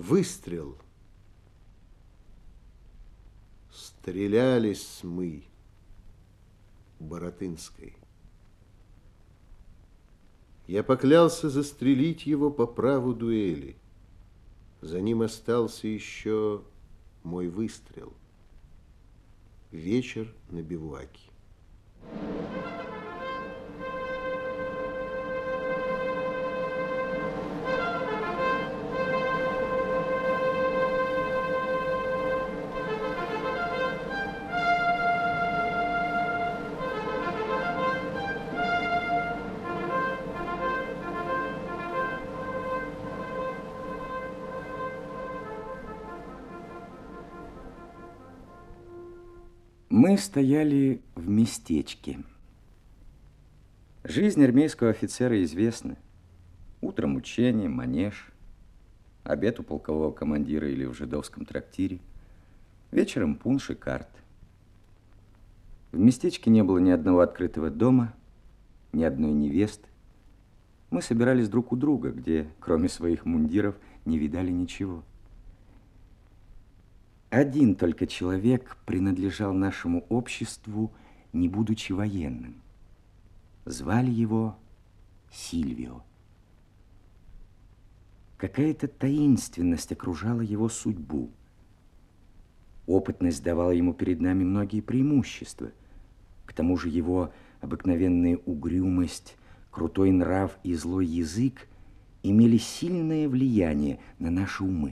Выстрел. Стрелялись мы у Баратынской. Я поклялся застрелить его по праву дуэли. За ним остался еще мой выстрел. Вечер на бивуаке. Мы стояли в местечке. Жизнь армейского офицера известна. Утром учение, манеж, обед у полкового командира или в жидовском трактире, вечером пунш и карты. В местечке не было ни одного открытого дома, ни одной невесты. Мы собирались друг у друга, где, кроме своих мундиров, не видали ничего. Один только человек принадлежал нашему обществу, не будучи военным. Звали его Сильвио. Какая-то таинственность окружала его судьбу. Опытность давала ему перед нами многие преимущества. К тому же его обыкновенная угрюмость, крутой нрав и злой язык имели сильное влияние на наши умы.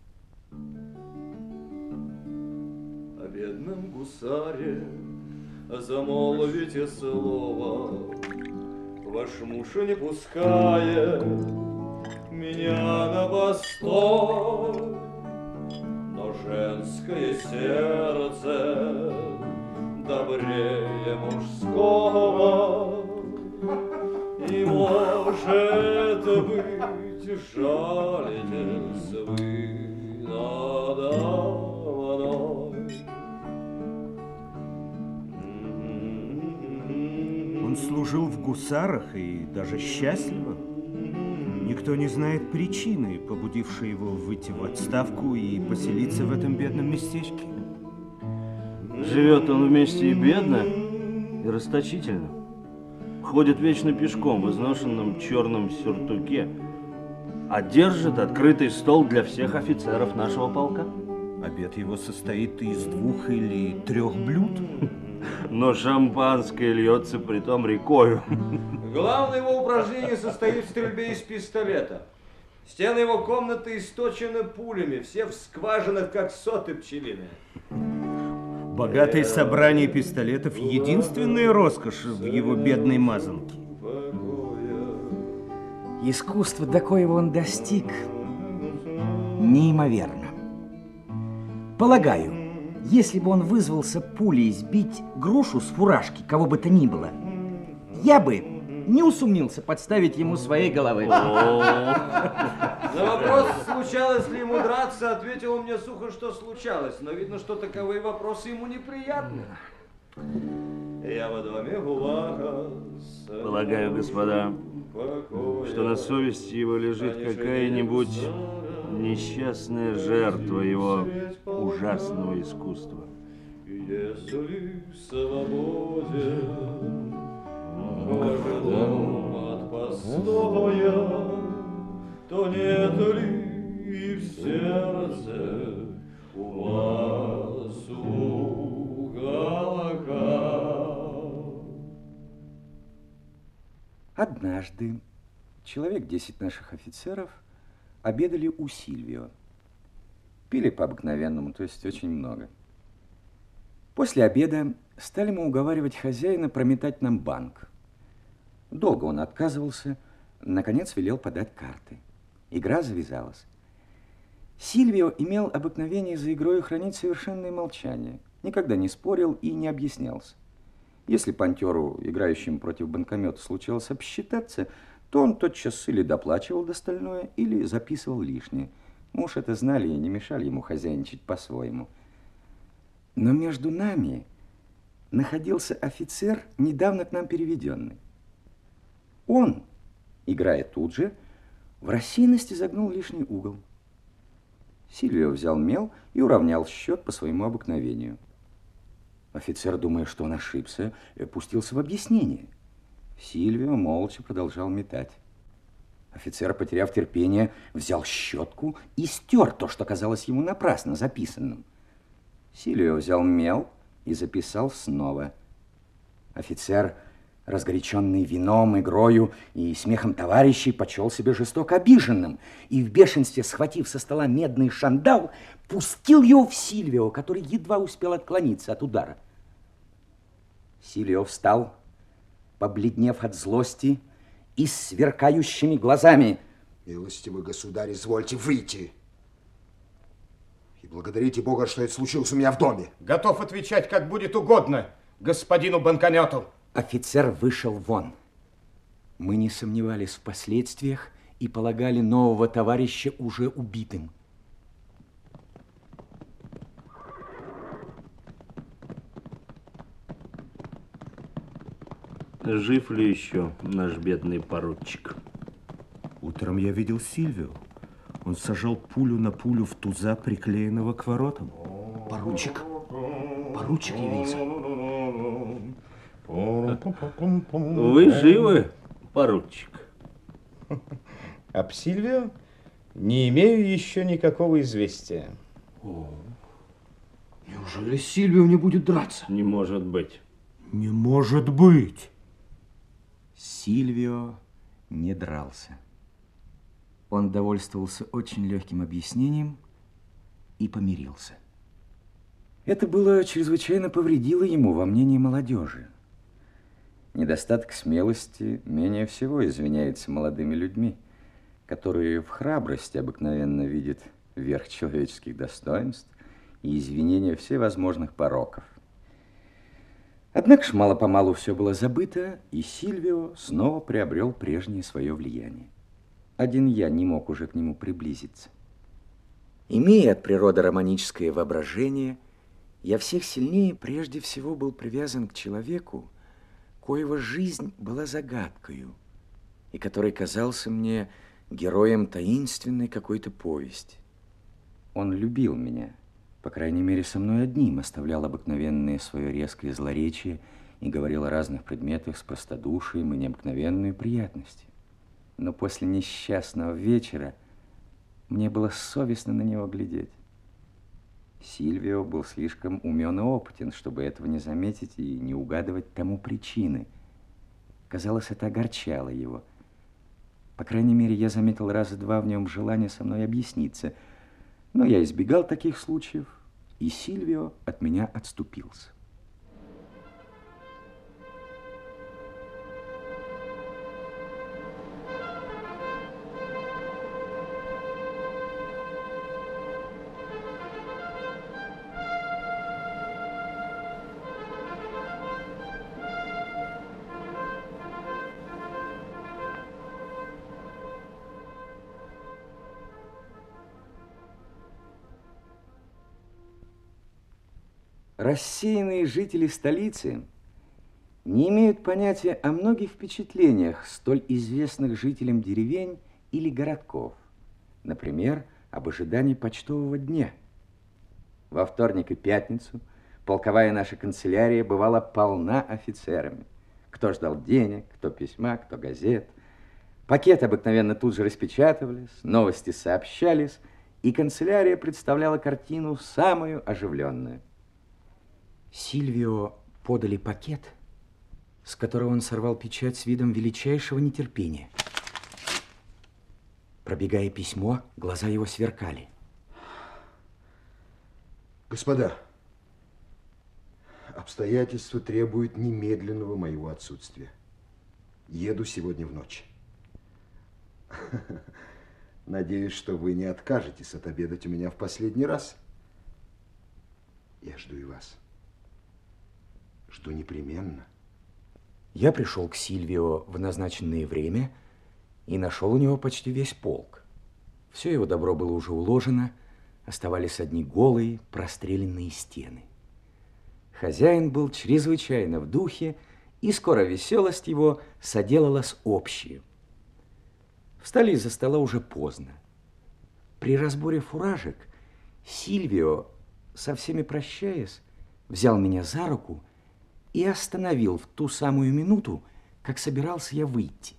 О бедном гусаре замолвите слово, ваш муж не пускает меня на постой, но женское сердце добрее мужского, и, может быть, жалитесь вы надо мной. Он служил в гусарах и даже счастливо. Никто не знает причины, побудившей его выйти в отставку и поселиться в этом бедном местечке. Живет он вместе и бедно, и расточительно. Ходит вечно пешком в изношенном черном сюртуке, а держит открытый стол для всех офицеров нашего полка. Обед его состоит из 2 или 3 блюд. Но шампанское льется притом рекою. Главное его упражнение состоит в стрельбе из пистолета. Стены его комнаты источены пулями, все в скважинах, как соты пчелиные. Богатое собрание пистолетов — единственная роскошь в его бедной мазанке. Искусство, до коего он достиг, неимоверно. Полагаю, если бы он вызвался пулей сбить грушу с фуражки, кого бы то ни было, я бы не усомнился подставить ему своей головы. На вопрос, случалось ли ему драться, ответил он мне сухо, что случалось. Но видно, что таковые вопросы ему неприятны. Я во доме Гулага. Полагаю, господа, что на совести его лежит какая-нибудь несчастная жертва его ужасного искусства. Если свободен, ожидал от постоя, то нет ли и в сердце у вас уголка? Однажды человек 10 наших офицеров обедали у Сильвио. Пили по-обыкновенному, то есть очень много. После обеда стали мы уговаривать хозяина прометать нам банк. Долго он отказывался, наконец велел подать карты. Игра завязалась. Сильвио имел обыкновение за игрой хранить совершенное молчание, никогда не спорил и не объяснялся. Если пантеру, играющему против банкомета, случалось обсчитаться, то он тотчас или доплачивал достальное, или записывал лишнее. Мы уж это знали и не мешали ему хозяйничать по-своему. Но между нами находился офицер, недавно к нам переведенный. Он, играя тут же, в рассеянности загнул лишний угол. Сильвио взял мел и уравнял счет по своему обыкновению. Офицер, думая, что он ошибся, пустился в объяснение. Сильвио молча продолжал метать. Офицер, потеряв терпение, взял щетку и стер то, что казалось ему напрасно записанным. Сильвио взял мел и записал снова. Офицер, разгоряченный вином, игрою и смехом товарищей, почел себя жестоко обиженным и в бешенстве, схватив со стола медный шандал, пустил его в Сильвио, который едва успел отклониться от удара. Сильвио встал, побледнев от злости и с сверкающими глазами. Милостивый государь, извольте выйти. И благодарите Бога, что это случилось у меня в доме. Готов отвечать, как будет угодно господину банкомету. Офицер вышел вон. Мы не сомневались в последствиях и полагали нового товарища уже убитым. Жив ли еще наш бедный поручик? Утром я видел Сильвио. Он сажал пулю на пулю в туза, приклеенного к воротам. Поручик явился. Вы живы, поручик? Об Сильвио не имею еще никакого известия. Неужели Сильвио не будет драться? Не может быть. Не может быть! Сильвио не дрался. Он довольствовался очень легким объяснением и помирился. Это было чрезвычайно повредило ему во мнении молодежи. Недостаток смелости менее всего извиняется молодыми людьми, которые в храбрости обыкновенно видят верх человеческих достоинств и извинения всевозможных пороков. Однако ж мало-помалу все было забыто, и Сильвио снова приобрел прежнее свое влияние. Один я не мог уже к нему приблизиться. Имея от природы романическое воображение, я всех сильнее прежде всего был привязан к человеку, коего жизнь была загадкою, и который казался мне героем таинственной какой-то повести. Он любил меня, по крайней мере, со мной одним, оставлял обыкновенное свое резкое злоречие и говорил о разных предметах с простодушием и необыкновенной приятностью. Но после несчастного вечера мне было совестно на него глядеть. Сильвио был слишком умен и опытен, чтобы этого не заметить и не угадывать тому причины. Казалось, это огорчало его. По крайней мере, я заметил раза два в нем желание со мной объясниться, но я избегал таких случаев, и Сильвио от меня отступился. Рассеянные жители столицы не имеют понятия о многих впечатлениях, столь известных жителям деревень или городков. Например, об ожидании почтового дня. Во вторник и пятницу полковая наша канцелярия бывала полна офицерами. Кто ждал денег, кто письма, кто газет. Пакеты обыкновенно тут же распечатывались, новости сообщались, и канцелярия представляла картину самую оживленную. Сильвио подали пакет, с которого он сорвал печать с видом величайшего нетерпения. Пробегая письмо, глаза его сверкали. Господа, обстоятельства требуют немедленного моего отсутствия. Еду сегодня в ночь. Надеюсь, что вы не откажетесь отобедать у меня в последний раз. Я жду и вас. Жду непременно. Я пришел к Сильвио в назначенное время и нашел у него почти весь полк. Все его добро было уже уложено, оставались одни голые, простреленные стены. Хозяин был чрезвычайно в духе, и скоро веселость его соделалась общей. Встали из-за стола уже поздно. При разборе фуражек Сильвио, со всеми прощаясь, взял меня за руку и остановил в ту самую минуту, как собирался я выйти.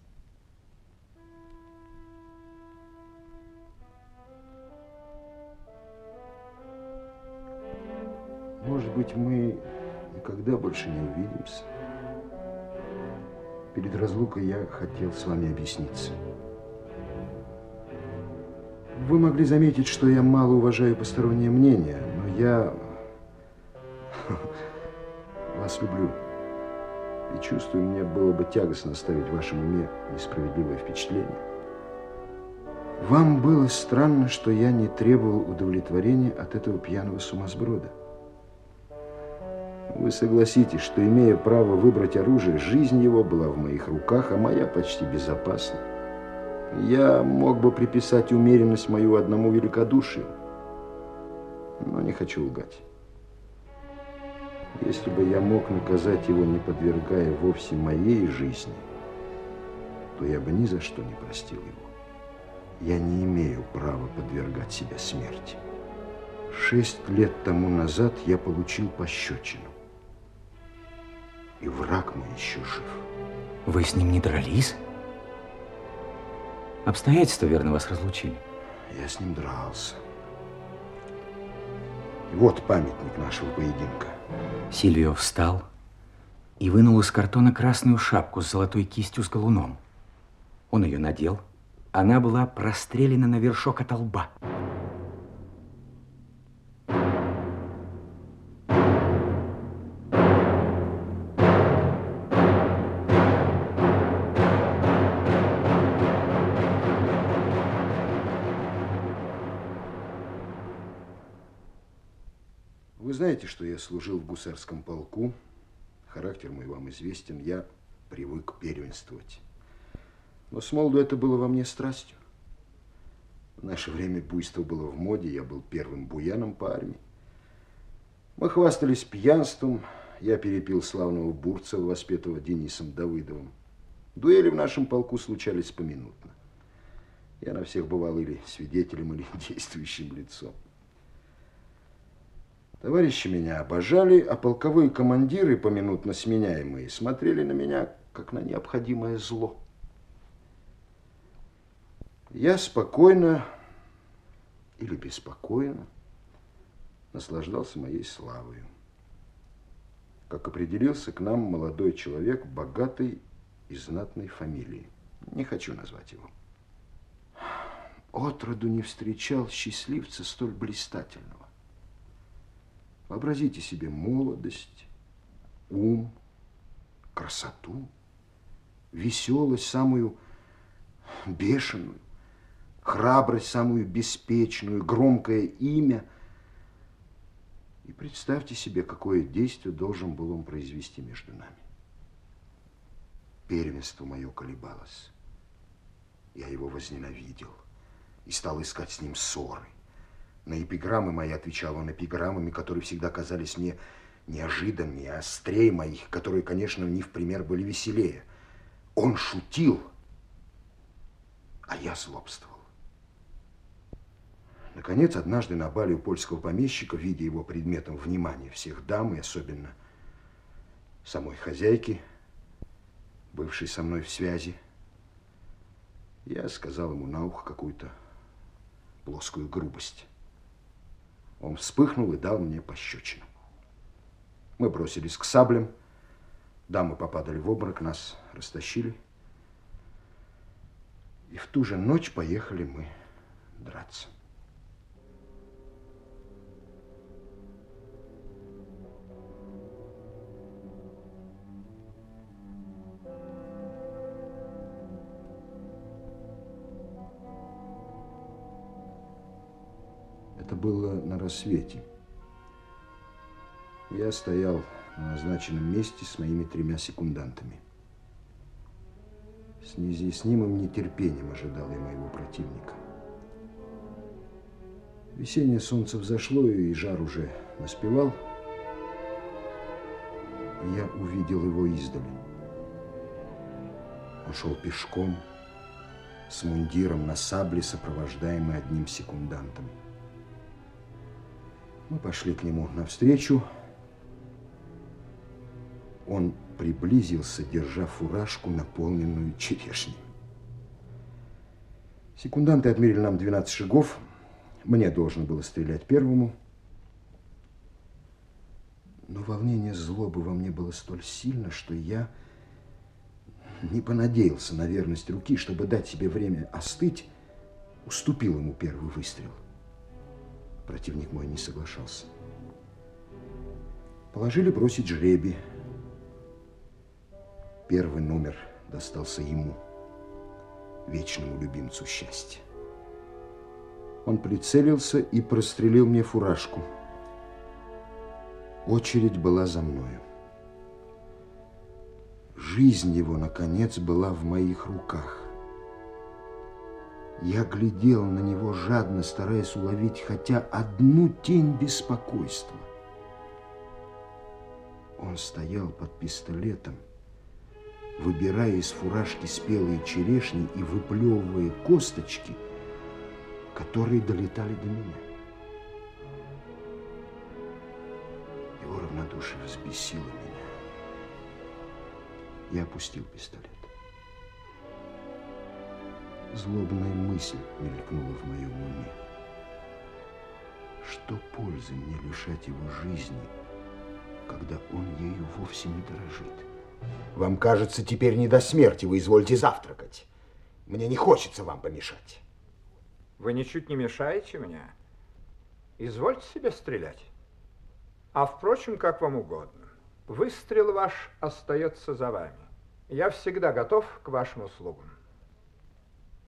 Может быть, мы никогда больше не увидимся. Перед разлукой я хотел с вами объясниться. Вы могли заметить, что я мало уважаю постороннее мнение, но я вас люблю. И чувствую, мне было бы тягостно оставить в вашем уме несправедливое впечатление. Вам было странно, что я не требовал удовлетворения от этого пьяного сумасброда. Вы согласитесь, что, имея право выбрать оружие, жизнь его была в моих руках, а моя почти безопасна. Я мог бы приписать умеренность мою одному великодушию, но не хочу лгать. Если бы я мог наказать его, не подвергая вовсе моей жизни, то я бы ни за что не простил его. Я не имею права подвергать себя смерти. 6 лет тому назад я получил пощечину. И враг мой еще жив. Вы с ним не дрались? Обстоятельства, верно, вас разлучили? Я с ним дрался. И вот памятник нашего поединка. Сильвио встал и вынул из картона красную шапку с золотой кистью с галуном. Он ее надел. Она была прострелена на вершок от лба. Вы знаете, что я служил в гусарском полку. Характер мой вам известен. Я привык первенствовать. Но с молоду это было во мне страстью. В наше время буйство было в моде. Я был первым буяном по армии. Мы хвастались пьянством. Я перепил славного Бурцева, воспетого Денисом Давыдовым. Дуэли в нашем полку случались поминутно. Я на всех бывал или свидетелем, или действующим лицом. Товарищи меня обожали, а полковые командиры, поминутно сменяемые, смотрели на меня, как на необходимое зло. Я спокойно или беспокойно наслаждался моей славой. Как определился к нам молодой человек богатой и знатной фамилии. Не хочу назвать его. Отроду не встречал счастливца столь блистательного. Вообразите себе молодость, ум, красоту, веселость самую бешеную, храбрость самую беспечную, громкое имя. И представьте себе, какое действие должен был он произвести между нами. Первенство мое колебалось. Я его возненавидел и стал искать с ним ссоры. На эпиграммы мои отвечал он эпиграммами, которые всегда казались мне неожиданнее, острее моих, которые, конечно, не в пример были веселее. Он шутил, а я злобствовал. Наконец, однажды на бале у польского помещика, видя его предметом внимания всех дам, и особенно самой хозяйки, бывшей со мной в связи, я сказал ему на ухо какую-то плоскую грубость. Он вспыхнул и дал мне пощечину. Мы бросились к саблям. Дамы попадали в обморок, нас растащили. И в ту же ночь поехали мы драться. Это было на рассвете. Я стоял на назначенном месте с моими 3 секундантами. С неизъяснимым нетерпением ожидал я моего противника. Весеннее солнце взошло, и жар уже наспевал. И я увидел его издали. Он шел пешком, с мундиром на сабле, сопровождаемый одним секундантом. Мы пошли к нему навстречу. Он приблизился, держа фуражку, наполненную черешней. Секунданты отмерили нам 12 шагов. Мне должно было стрелять первому. Но волнение злобы во мне было столь сильно, что я не понадеялся на верность руки, чтобы дать себе время остыть, уступил ему первый выстрел. Противник мой не соглашался. Положили бросить жребий. Первый номер достался ему, вечному любимцу счастья. Он прицелился и прострелил мне фуражку. Очередь была за мною. Жизнь его, наконец, была в моих руках. Я глядел на него жадно, стараясь уловить хотя одну тень беспокойства. Он стоял под пистолетом, выбирая из фуражки спелые черешни и выплевывая косточки, которые долетали до меня. Его равнодушие взбесило меня. Я опустил пистолет. Злобная мысль мелькнула в моем уме. Что пользы мне лишать его жизни, когда он ею вовсе не дорожит? Вам кажется, теперь не до смерти, вы извольте завтракать. Мне не хочется вам помешать. Вы ничуть не мешаете мне. Извольте себе стрелять. А впрочем, как вам угодно. Выстрел ваш остается за вами. Я всегда готов к вашим услугам.